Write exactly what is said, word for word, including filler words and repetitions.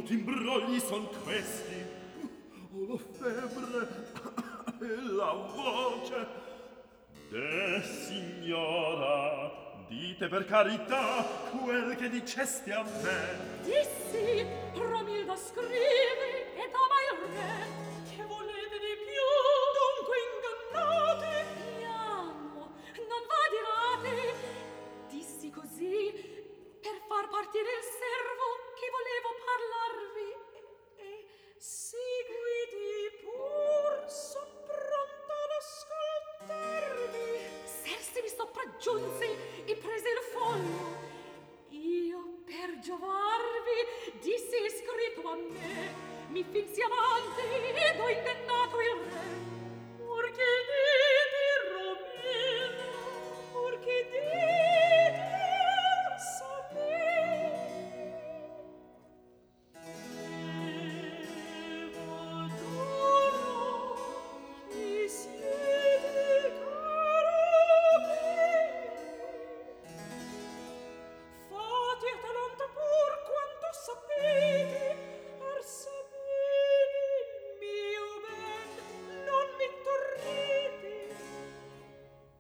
brutti imbrogli son questi? Ho la febbre e la voce. De signora, dite per carità quel che diceste a me. Dissi, Romilda scrive e dava il re. Che volete di più? Dunque ingannate. Piano, non vadirate. Dissi così per far partire il servo che volevo parlarvi. E, e seguiti pur, son pronta ad ascoltarvi. Serse mi sopraggiunse e prese il foglio. Io per giovarvi dissi scritto a me, mi finsi avanti ed ho intendato